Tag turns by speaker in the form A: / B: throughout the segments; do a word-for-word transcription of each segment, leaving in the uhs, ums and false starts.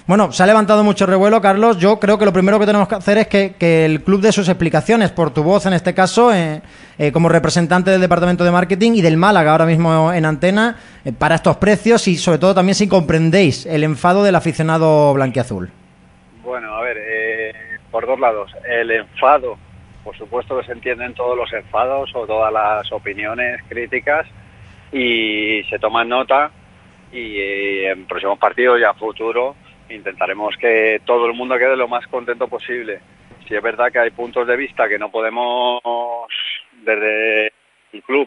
A: Bueno, se ha levantado mucho revuelo, Carlos. Yo creo que lo primero que tenemos que hacer es que, que el club dé sus explicaciones, por tu voz en este caso, eh, eh, como representante del Departamento de Marketing y del Málaga ahora mismo en antena, eh, para estos precios y sobre todo también si comprendéis el enfado del aficionado blanquiazul.
B: Bueno, a ver, eh, por dos lados. El enfado, por supuesto que se entienden todos los enfados o todas las opiniones, críticas, y se toman nota y eh, en próximos partidos y a futuro intentaremos que todo el mundo quede lo más contento posible. Si es verdad que hay puntos de vista que no podemos desde el club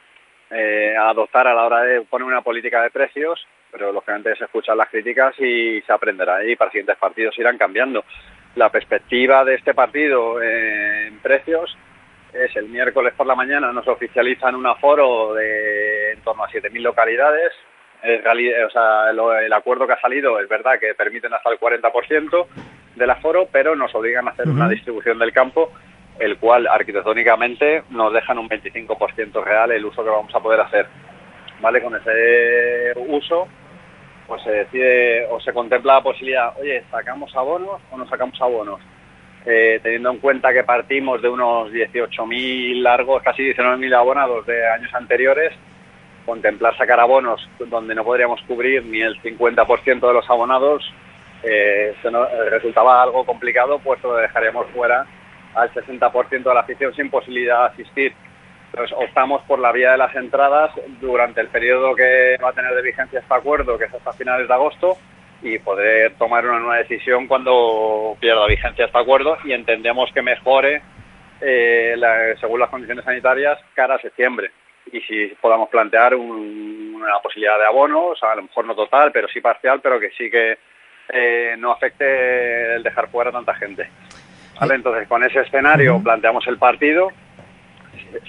B: eh, adoptar a la hora de poner una política de precios, pero lógicamente se escuchan las críticas y se aprenderá y para siguientes partidos irán cambiando. La perspectiva de este partido eh, en precios es el miércoles por la mañana nos oficializan un aforo de en torno a siete mil localidades. Es realidad, o sea, el, el acuerdo que ha salido es verdad que permiten hasta el cuarenta por ciento del aforo, pero nos obligan a hacer uh-huh. una distribución del campo, el cual arquitectónicamente nos dejan un veinticinco por ciento real el uso que vamos a poder hacer. Vale, con ese uso pues se decide o se contempla la posibilidad, oye, ¿sacamos abonos o no sacamos abonos? Eh, teniendo en cuenta que partimos de unos dieciocho mil largos, casi diecinueve mil abonados de años anteriores, contemplar sacar abonos donde no podríamos cubrir ni el cincuenta por ciento de los abonados eh, se nos, eh, resultaba algo complicado, puesto que dejaríamos fuera al sesenta por ciento de la afición sin posibilidad de asistir. Entonces optamos por la vía de las entradas durante el periodo que va a tener de vigencia este acuerdo, que es hasta finales de agosto, y poder tomar una nueva decisión cuando pierda vigencia este acuerdo y entendemos que mejore eh, la, según las condiciones sanitarias cara a septiembre. Y si podamos plantear un, una posibilidad de abono, o sea, a lo mejor no total, pero sí parcial, pero que sí que eh, no afecte el dejar fuera a tanta gente. ¿Vale? Entonces, con ese escenario uh-huh. planteamos el partido, se,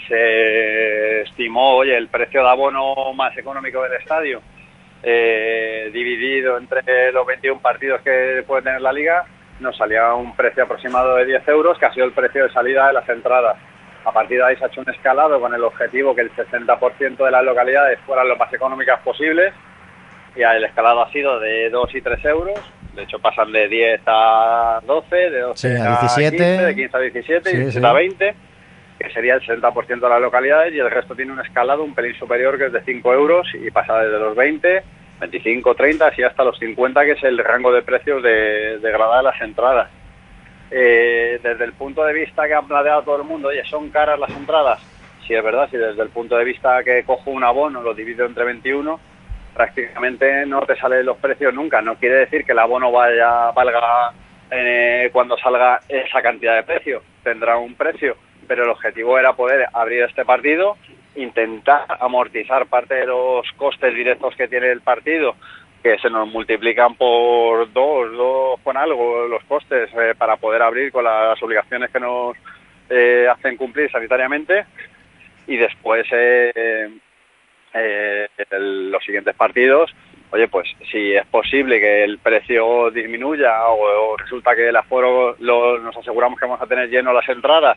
B: se estimó, oye, el precio de abono más económico del estadio, eh, dividido entre los veintiún partidos que puede tener la Liga, nos salía un precio aproximado de diez euros, que ha sido el precio de salida de las entradas. A partir de ahí se ha hecho un escalado con el objetivo que el sesenta por ciento de las localidades fueran lo más económicas posibles, y el escalado ha sido de dos y tres euros. De hecho pasan de diez a doce, de doce
A: sí,
B: a
A: diecisiete,
B: quince, de quince a diecisiete, sí, y diecisiete sí. a veinte, que sería el sesenta por ciento de las localidades, y el resto tiene un escalado un pelín superior, que es de cinco euros, y pasa desde los veinte, veinticinco, treinta, así hasta los cincuenta, que es el rango de precios de, de grada de las entradas. Eh, desde el punto de vista que han planteado todo el mundo, oye, ¿son caras las entradas? Sí, es verdad, si desde el punto de vista que cojo un abono, lo divido entre veintiuno, prácticamente no te salen los precios nunca. No quiere decir que el abono vaya valga eh, cuando salga esa cantidad de precio, tendrá un precio, pero el objetivo era poder abrir este partido, intentar amortizar parte de los costes directos que tiene el partido, que se nos multiplican por dos, dos con algo los costes eh, para poder abrir con las obligaciones que nos eh, hacen cumplir sanitariamente, y después eh, eh, el, los siguientes partidos, oye, pues si es posible que el precio disminuya o, o resulta que el aforo lo, nos aseguramos que vamos a tener lleno las entradas,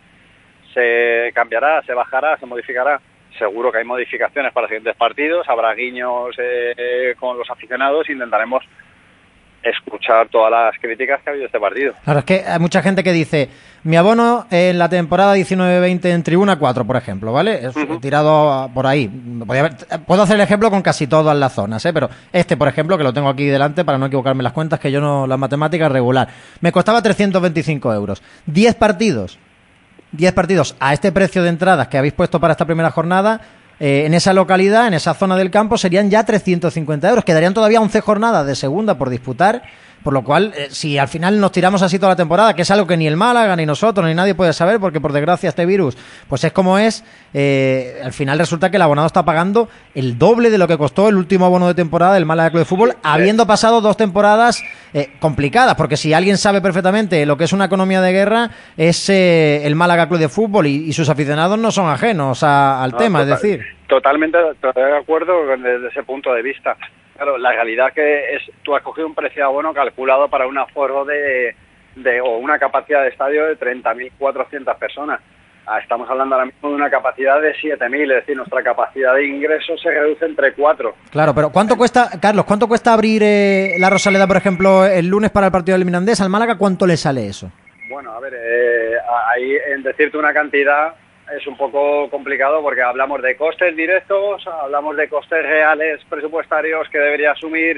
B: se cambiará, se bajará, se modificará. Seguro que hay modificaciones para los siguientes partidos, habrá guiños eh, con los aficionados, intentaremos escuchar todas las críticas que ha habido este partido.
A: Claro, es que hay mucha gente que dice, mi abono en la temporada diecinueve veinte en Tribuna cuatro, por ejemplo, ¿vale? Es uh-huh. tirado por ahí. Podría haber, puedo hacer el ejemplo con casi todas las zonas, ¿eh? Pero este, por ejemplo, que lo tengo aquí delante para no equivocarme en las cuentas, que yo no, las matemáticas regular, me costaba trescientos veinticinco euros. diez partidos. diez partidos a este precio de entradas que habéis puesto para esta primera jornada, eh, en esa localidad, en esa zona del campo, serían ya trescientos cincuenta euros. Quedarían todavía once jornadas de segunda por disputar, por lo cual, eh, si al final nos tiramos así toda la temporada, que es algo que ni el Málaga, ni nosotros, ni nadie puede saber, porque por desgracia este virus, pues es como es, eh, al final resulta que el abonado está pagando el doble de lo que costó el último abono de temporada del Málaga Club de Fútbol, habiendo pasado dos temporadas eh, complicadas, porque si alguien sabe perfectamente lo que es una economía de guerra, es eh, el Málaga Club de Fútbol, y, y sus aficionados no son ajenos a, al no, tema, total, es decir...
B: Totalmente de acuerdo desde ese punto de vista. Claro, la realidad que es, tú has cogido un precio de abono calculado para un aforo de, de o una capacidad de estadio de treinta mil cuatrocientas personas. Estamos hablando ahora mismo de una capacidad de siete mil, es decir, nuestra capacidad de ingreso se reduce entre cuatro.
A: Claro, pero ¿cuánto cuesta, Carlos, cuánto cuesta abrir eh, la Rosaleda, por ejemplo, el lunes para el partido del Mirandés? ¿Al Málaga cuánto le sale eso?
B: Bueno, a ver, eh, ahí en decirte una cantidad es un poco complicado porque hablamos de costes directos, hablamos de costes reales presupuestarios que debería asumir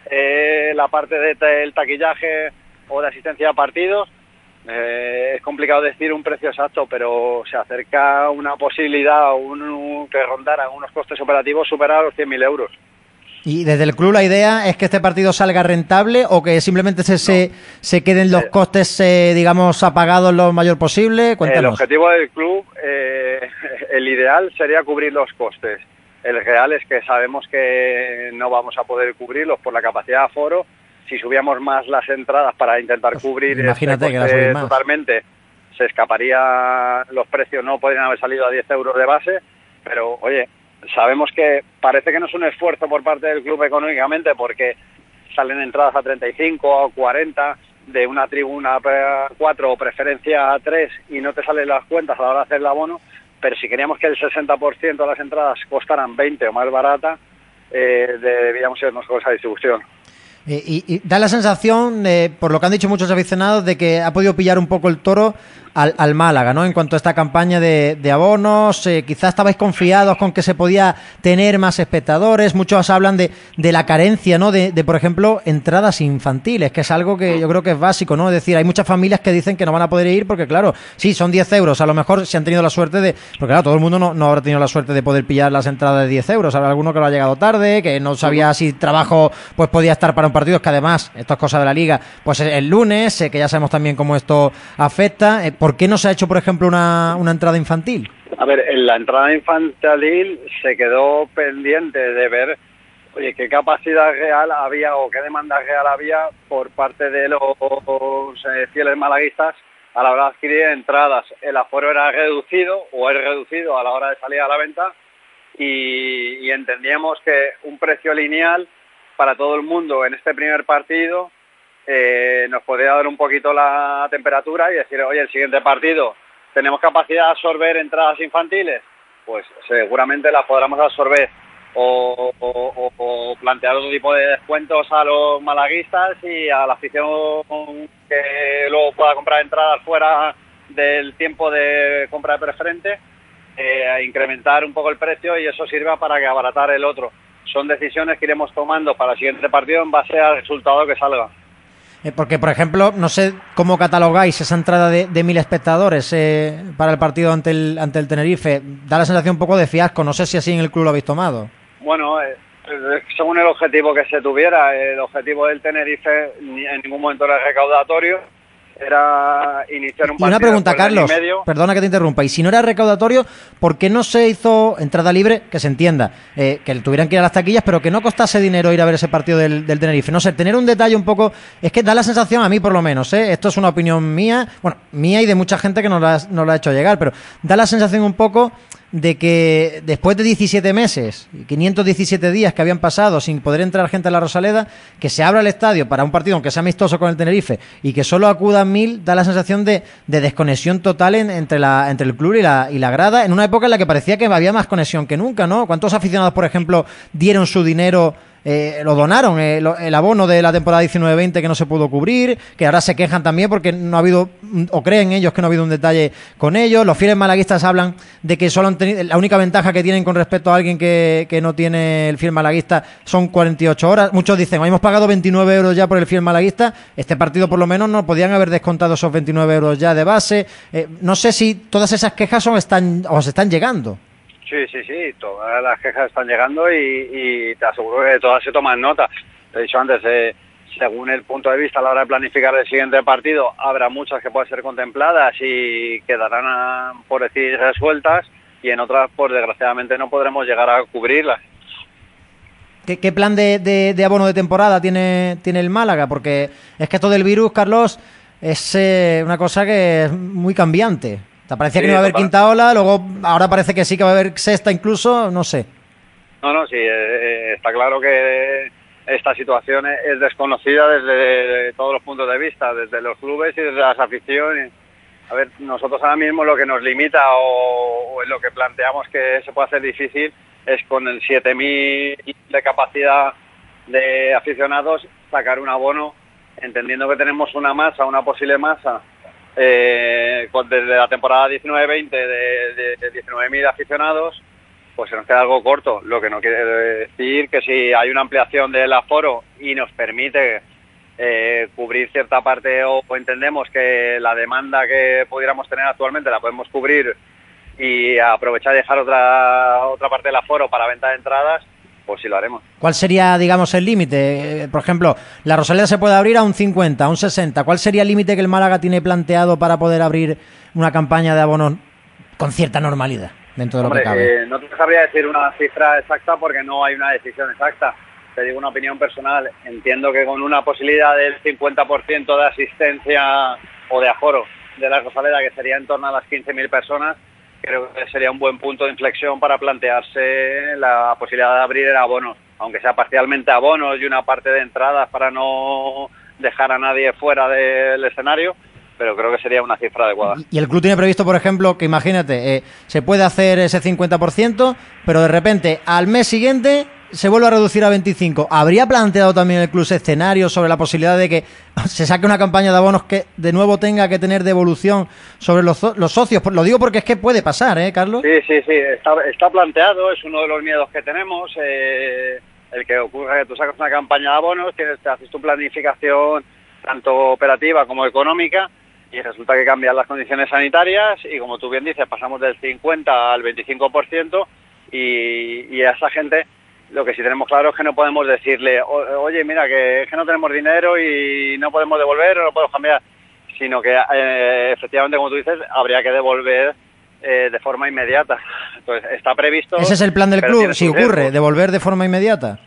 B: eh, la parte del de taquillaje o de asistencia a partidos. Eh, es complicado decir un precio exacto, pero se acerca una posibilidad un, un, que rondara unos costes operativos superar los cien mil euros.
A: ¿Y desde el club la idea es que este partido salga rentable o que simplemente se, no. se, se queden los costes, eh, digamos, apagados lo mayor posible? Cuéntanos.
B: El objetivo del club, eh, el ideal sería cubrir los costes. El real es que sabemos que no vamos a poder cubrirlos por la capacidad de aforo. Si subíamos más las entradas para intentar pues cubrir
A: imagínate
B: este
A: que
B: coste totalmente, se escaparía, los precios no podrían haber salido a diez euros de base, pero oye, sabemos que parece que no es un esfuerzo por parte del club económicamente porque salen entradas a treinta y cinco o cuarenta de una tribuna a cuatro o preferencia a tres y no te salen las cuentas a la hora de hacer el abono, pero si queríamos que el sesenta por ciento de las entradas costaran veinte o más barata, eh, debíamos irnos con esa distribución.
A: Eh, y, y da la sensación, eh, por lo que han dicho muchos aficionados, de que ha podido pillar un poco el toro al, al Málaga, ¿no? En cuanto a esta campaña de, de abonos, eh, quizás estabais confiados con que se podía tener más espectadores. Muchos hablan de, de la carencia, ¿no? De, de, por ejemplo, entradas infantiles, que es algo que yo creo que es básico, ¿no? Es decir, hay muchas familias que dicen que no van a poder ir porque, claro, sí, son diez euros. A lo mejor si han tenido la suerte de... Porque, claro, todo el mundo no, no habrá tenido la suerte de poder pillar las entradas de diez euros. Habrá alguno que lo ha llegado tarde, que no sabía si trabajo pues podía estar para un partido. Es que además, esto es cosa de la Liga, pues el lunes, eh, que ya sabemos también cómo esto afecta. Eh, ¿Por qué no se ha hecho, por ejemplo, una, una entrada infantil?
B: A ver, en la entrada infantil se quedó pendiente de ver, oye, qué capacidad real había o qué demanda real había por parte de los eh, fieles malaguistas a la hora de adquirir entradas. El aforo era reducido o es reducido a la hora de salir a la venta y, y entendíamos que un precio lineal para todo el mundo en este primer partido eh, nos podría dar un poquito la temperatura y decir, oye, el siguiente partido tenemos capacidad de absorber entradas infantiles, pues seguramente las podremos absorber o, o, o, o plantear otro tipo de descuentos a los malaguistas y a la afición que luego pueda comprar entradas fuera del tiempo de compra de preferente, eh, a incrementar un poco el precio y eso sirva para que abaratar el otro. Son decisiones que iremos tomando para el siguiente partido en base al resultado que salga.
A: Eh, porque, por ejemplo, no sé cómo catalogáis esa entrada de, de mil espectadores eh, para el partido ante el ante el Tenerife. Da la sensación un poco de fiasco. No sé si así en el club lo habéis tomado.
B: Bueno, eh, según el objetivo que se tuviera, el objetivo del Tenerife en ningún momento era recaudatorio. Era iniciar un partido.
A: Y una pregunta, Carlos, perdona que te interrumpa, y si no era recaudatorio, ¿por qué no se hizo entrada libre? Que se entienda, eh, que tuvieran que ir a las taquillas, pero que no costase dinero ir a ver ese partido del, del Tenerife. No sé, tener un detalle un poco, es que da la sensación, a mí por lo menos, ¿eh? Esto es una opinión mía, bueno, mía y de mucha gente que nos la, nos la ha hecho llegar, pero da la sensación un poco de que después de diecisiete meses, quinientos diecisiete días que habían pasado sin poder entrar gente a la Rosaleda, que se abra el estadio para un partido, aunque sea amistoso con el Tenerife, y que solo acudan mil, da la sensación de, de desconexión total en, entre, la, entre el club y la, y la grada, en una época en la que parecía que había más conexión que nunca, ¿no? ¿Cuántos aficionados, por ejemplo, dieron su dinero? Eh, lo donaron, eh, lo, el abono de la temporada diecinueve veinte que no se pudo cubrir, que ahora se quejan también porque no ha habido, o creen ellos que no ha habido un detalle con ellos. Los fieles malaguistas hablan de que solo han tenido, la única ventaja que tienen con respecto a alguien que, que no tiene el fiel malaguista son cuarenta y ocho horas. Muchos dicen, hemos pagado veintinueve euros ya por el fiel malaguista, este partido por lo menos no podían haber descontado esos veintinueve euros ya de base. Eh, no sé si todas esas quejas son, están, os están llegando.
B: Sí, sí, sí, todas las quejas están llegando y, y te aseguro que todas se toman nota. Te he dicho antes, eh, según el punto de vista a la hora de planificar el siguiente partido, habrá muchas que pueden ser contempladas y quedarán, a, por decir, resueltas, y en otras, pues desgraciadamente, no podremos llegar a cubrirlas.
A: ¿Qué, qué plan de, de, de abono de temporada tiene, tiene el Málaga? Porque es que esto del virus, Carlos, es eh, una cosa que es muy cambiante. Te parecía sí, que no iba a haber total. Quinta ola, luego ahora parece que sí que va a haber sexta incluso, no sé.
B: No, no, sí, eh, está claro que esta situación es desconocida desde todos los puntos de vista, desde los clubes y desde las aficiones. A ver, nosotros ahora mismo lo que nos limita o, o en lo que planteamos que se puede hacer difícil es con el siete mil de capacidad de aficionados sacar un abono, entendiendo que tenemos una masa, una posible masa, eh, desde la temporada diecinueve veinte de, de, de diecinueve mil aficionados, pues se nos queda algo corto, lo que no quiere decir que si hay una ampliación del aforo y nos permite eh, cubrir cierta parte o, o entendemos que la demanda que pudiéramos tener actualmente la podemos cubrir y aprovechar y dejar otra otra parte del aforo para venta de entradas, pues sí lo haremos.
A: ¿Cuál sería, digamos, el límite? Eh, por ejemplo, la Rosaleda se puede abrir a un cincuenta, a un sesenta. ¿Cuál sería el límite que el Málaga tiene planteado para poder abrir una campaña de abonos con cierta normalidad dentro de
B: Hombre,
A: lo que cabe?
B: Eh, no te sabría decir una cifra exacta porque no hay una decisión exacta. Te digo una opinión personal. Entiendo que con una posibilidad del cincuenta por ciento de asistencia o de aforo de la Rosaleda, que sería en torno a las quince mil personas, creo que sería un buen punto de inflexión para plantearse la posibilidad de abrir en abonos, aunque sea parcialmente abonos y una parte de entradas para no dejar a nadie fuera del escenario, pero creo que sería una cifra adecuada.
A: Y el club tiene previsto, por ejemplo, que imagínate, eh, se puede hacer ese cincuenta por ciento, pero de repente al mes siguiente se vuelve a reducir a veinticinco. ¿Habría planteado también el club ese escenario sobre la posibilidad de que se saque una campaña de abonos que de nuevo tenga que tener devolución sobre los, los socios? Lo digo porque es que puede pasar, ¿eh, Carlos?
B: Sí, sí, sí, está, está planteado, es uno de los miedos que tenemos, eh, el que ocurra que tú sacas una campaña de abonos, tienes, te haces tu planificación tanto operativa como económica, y resulta que cambian las condiciones sanitarias y, como tú bien dices, pasamos del cincuenta al veinticinco por ciento y, y a esa gente lo que sí tenemos claro es que no podemos decirle, oye, mira, que es que no tenemos dinero y no podemos devolver o no podemos cambiar, sino que eh, efectivamente, como tú dices, habría que devolver eh, de forma inmediata. Entonces, está previsto...
A: Ese es el plan del club, si ocurre, riesgo. Devolver de forma inmediata.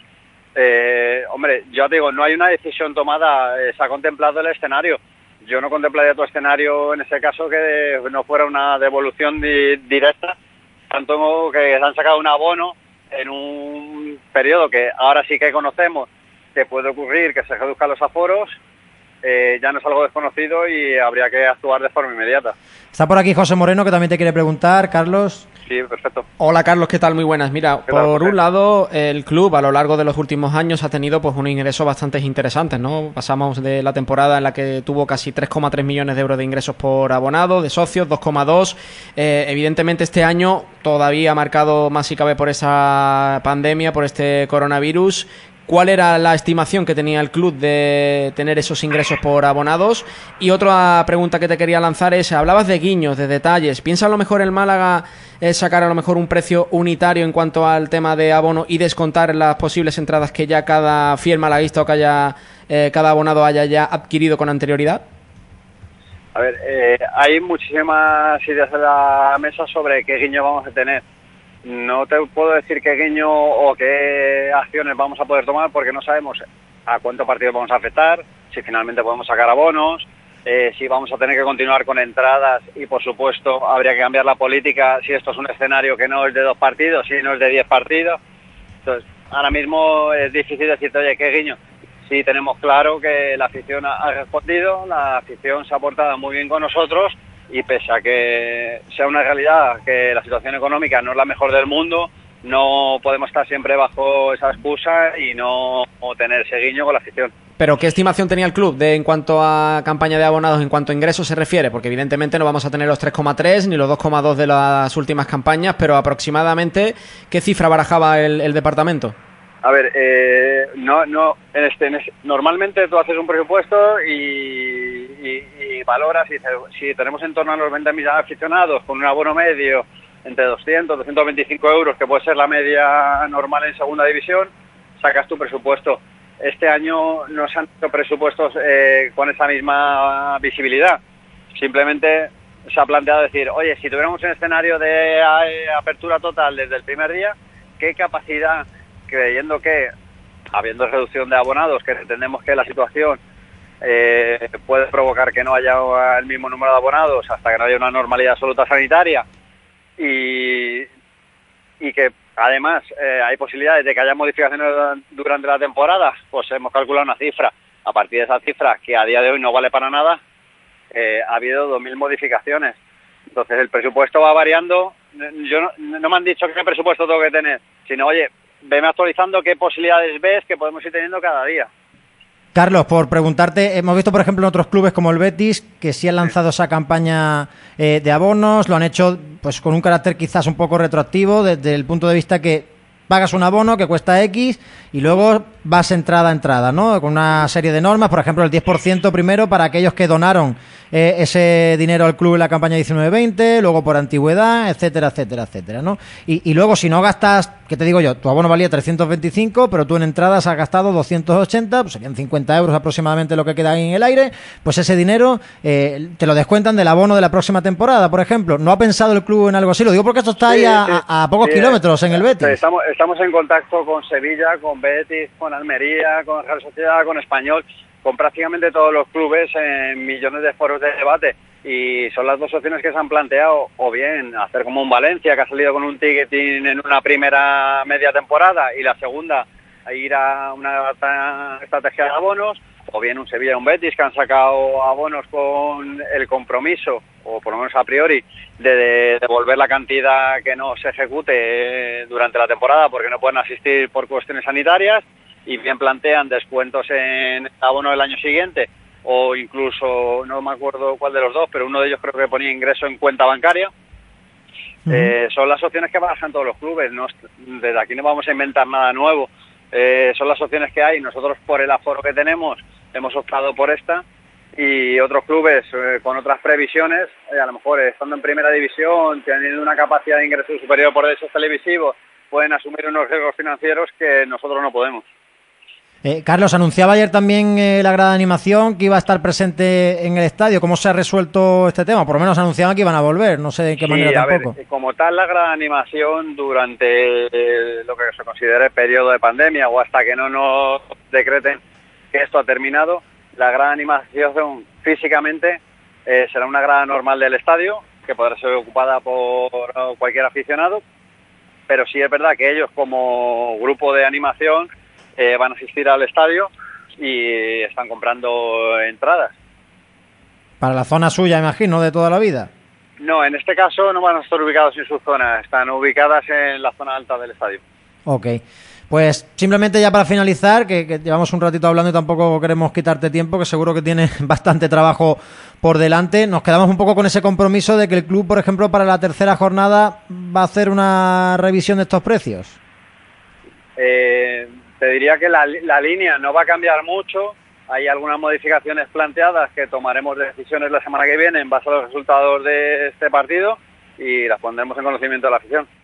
B: Eh, hombre, yo te digo, no hay una decisión tomada, eh, se ha contemplado el escenario. Yo no contemplaría tu escenario en ese caso que no fuera una devolución di directa, tanto que se han sacado un abono en un periodo que ahora sí que conocemos que puede ocurrir, que se reduzcan los aforos, eh, ya no es algo desconocido y habría que actuar de forma inmediata.
A: Está por aquí José Moreno, que también te quiere preguntar, Carlos.
B: Sí, perfecto.
C: Hola, Carlos, ¿qué tal? Muy buenas. Mira, por un lado, el club a lo largo de los últimos años ha tenido pues unos ingresos bastante interesantes, ¿no? Pasamos de la temporada en la que tuvo casi tres coma tres millones de euros de ingresos por abonado, de socios, dos coma dos. Eh, evidentemente este año todavía marcado más si cabe por esa pandemia, por este coronavirus. ¿Cuál era la estimación que tenía el club de tener esos ingresos por abonados? Y otra pregunta que te quería lanzar es, hablabas de guiños, de detalles. ¿Piensa a lo mejor el Málaga eh, sacar a lo mejor un precio unitario en cuanto al tema de abono y descontar las posibles entradas que ya cada fiel malaguista o que haya eh, cada abonado haya ya adquirido con anterioridad?
B: A ver, eh, hay muchísimas ideas en la mesa sobre qué guiño vamos a tener. No te puedo decir qué guiño o qué acciones vamos a poder tomar porque no sabemos a cuántos partidos vamos a afectar, si finalmente podemos sacar abonos, eh, si vamos a tener que continuar con entradas y, por supuesto, habría que cambiar la política si esto es un escenario que no es de dos partidos, si no es de diez partidos. Entonces, ahora mismo es difícil decirte, oye, qué guiño. Sí tenemos claro que la afición ha respondido, la afición se ha portado muy bien con nosotros, y pese a que sea una realidad que la situación económica no es la mejor del mundo, no podemos estar siempre bajo esa excusa y no tener ese guiño con la afición.
C: ¿Pero qué estimación tenía el club de en cuanto a campaña de abonados, en cuanto a ingresos se refiere? Porque evidentemente no vamos a tener los tres coma tres ni los dos coma dos de las últimas campañas, pero aproximadamente, ¿qué cifra barajaba el, el departamento?
B: A ver, eh, no, no, en este, en este, normalmente tú haces un presupuesto y, y, y valoras, y si tenemos en torno a los veinte mil aficionados con un abono medio entre doscientos, doscientos veinticinco euros, que puede ser la media normal en segunda división, sacas tu presupuesto. Este año no se han hecho presupuestos eh, con esa misma visibilidad. Simplemente se ha planteado decir, oye, si tuviéramos un escenario de apertura total desde el primer día, ¿qué capacidad, creyendo que, habiendo reducción de abonados, que entendemos que la situación eh, puede provocar que no haya el mismo número de abonados hasta que no haya una normalidad absoluta sanitaria y, y que además eh, hay posibilidades de que haya modificaciones durante la temporada, pues hemos calculado una cifra. A partir de esa cifra, que a día de hoy no vale para nada, eh, ha habido dos mil modificaciones. Entonces el presupuesto va variando. Yo no, no me han dicho qué presupuesto tengo que tener, sino, oye, veme actualizando qué posibilidades ves que podemos ir teniendo cada día.
A: Carlos, por preguntarte, hemos visto por ejemplo en otros clubes como el Betis que sí han lanzado esa campaña eh, de abonos, lo han hecho pues con un carácter quizás un poco retroactivo desde el punto de vista que pagas un abono que cuesta X y luego vas entrada a entrada, ¿no? Con una serie de normas, por ejemplo el diez por ciento primero para aquellos que donaron eh, ese dinero al club en la campaña diecinueve veinte, luego por antigüedad, etcétera, etcétera, etcétera, ¿no? Y, y luego si no gastas, ¿qué te digo yo? Tu abono valía trescientos veinticinco, pero tú en entradas has gastado doscientos ochenta, pues serían cincuenta euros aproximadamente lo que queda ahí en el aire, pues ese dinero eh, te lo descuentan del abono de la próxima temporada, por ejemplo. ¿No ha pensado el club en algo así? Lo digo porque esto está
B: sí,
A: ahí a,
B: sí,
A: a, a pocos
B: sí,
A: kilómetros en el Betis.
B: Estamos, estamos en contacto con Sevilla, con Betis, con Almería, con Real Sociedad, con Español, con prácticamente todos los clubes en millones de foros de debate. Y son las dos opciones que se han planteado, o bien hacer como un Valencia, que ha salido con un ticketing en una primera media temporada, y la segunda, ir a una estrategia de abonos, o bien un Sevilla y un Betis, que han sacado abonos con el compromiso, o por lo menos a priori, de devolver la cantidad que no se ejecute durante la temporada porque no pueden asistir por cuestiones sanitarias, y bien plantean descuentos en el abono del año siguiente, o incluso, no me acuerdo cuál de los dos, pero uno de ellos creo que ponía ingreso en cuenta bancaria. Uh-huh. Eh, son las opciones que barajan todos los clubes, no, desde aquí no vamos a inventar nada nuevo, eh, son las opciones que hay. Nosotros, por el aforo que tenemos, hemos optado por esta, y otros clubes eh, con otras previsiones, eh, a lo mejor eh, estando en primera división, teniendo una capacidad de ingreso superior por derechos televisivos, pueden asumir unos riesgos financieros que nosotros no podemos.
A: Eh, Carlos, anunciaba ayer también eh, la grada de animación que iba a estar presente en el estadio. ¿Cómo se ha resuelto este tema? Por lo menos anunciaban que iban a volver, no sé de qué
B: sí,
A: manera
B: a
A: tampoco.
B: Ver, como tal, la grada de animación durante eh, lo que se considere periodo de pandemia o hasta que no nos decreten que esto ha terminado, la grada de animación físicamente eh, será una grada normal del estadio, que podrá ser ocupada por cualquier aficionado, pero sí es verdad que ellos como grupo de animación Eh, van a asistir al estadio y están comprando entradas.
A: Para la zona suya, imagino, de toda la vida.
B: No, en este caso no van a estar ubicados en su zona, están ubicadas en la zona alta del estadio.
A: Ok, pues simplemente ya para finalizar, que, que llevamos un ratito hablando y tampoco queremos quitarte tiempo, que seguro que tienes bastante trabajo por delante, nos quedamos un poco con ese compromiso de que el club, por ejemplo, para la tercera jornada va a hacer una revisión de estos precios.
B: Eh... Te diría que la, la línea no va a cambiar mucho, hay algunas modificaciones planteadas que tomaremos decisiones la semana que viene en base a los resultados de este partido y las pondremos en conocimiento de la afición.